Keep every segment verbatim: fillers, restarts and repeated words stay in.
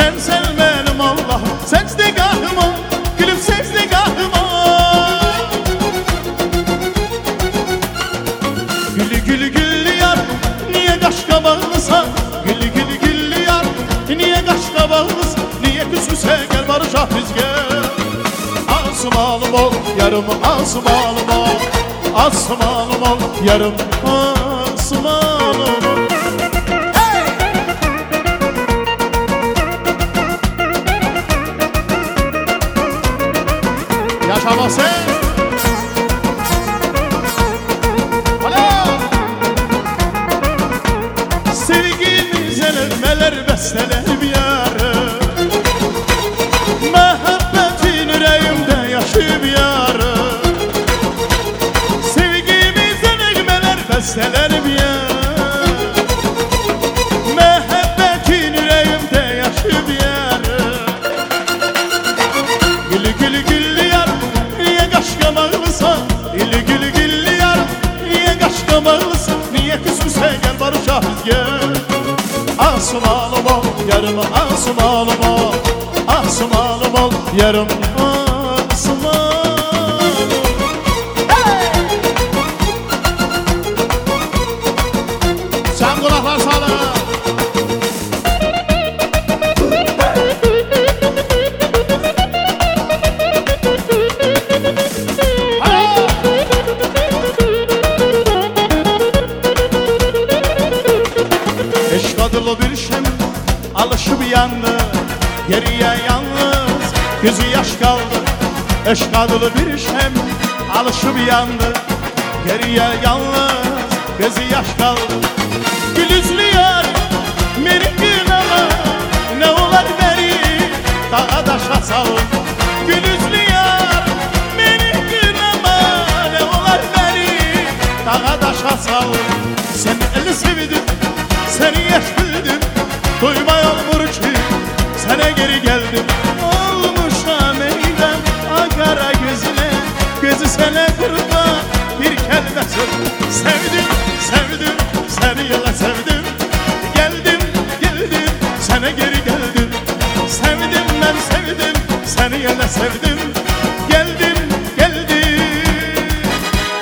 Sensen benim Allah'ım, secdegahıma, gülüm secdegahıma. Gülü gülü güllü yar, niye kaşka bağlısan? Gülü gülü güllü yar, niye kaşka bağlısan? Niye küsüse gel barışak bizge. Asmalım ol, yarım asmalım ol, asmalım ol, yarım asmalım ol. Yaşama sen. Alo. Sevgimize nefmeler besteler bir yarı. Muhabbetin yüreğimde yaşıyor bir yarı. Sevgimize nefmeler besteler bir yarı. Muhabbetin yüreğimde yaşıyor bir yarı. Gülü gülü gülü yar, niye kaşka bağlısan? Gülü gülü gülü yar, niye kaşka bağlısan? Niye küsmüse gel barışak bizge. Asmalım ol, yarım asmalım ol, asmalım ol, yarım asmalım. Hey! Sen kulaklar sağla. Eşkadılı bir şem alışıp yandı, geriye yalnız gözü yaş kaldı. Eşkadılı bir şem alışıp yandı, geriye yalnız gözü yaş kaldı. Gülüzlü yar benim günahım, ne olar beni dağa daşa salın. Gülüzlü yar benim günahım, ne olar beni dağa daşa salın. Sen eli sevdin, seni yaş bildim, duyma yağmur ki sana geri geldim. Olmuşa meydan akara gözüne, gözü sana kurban bir kelime söz. Sevdim, sevdim, seni yala sevdim, geldim, geldim, sana geri geldim. Sevdim ben sevdim, seni yala sevdim, geldim, geldim,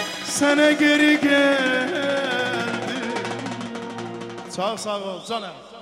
sana geri geldim. Sağ sağ ol canım.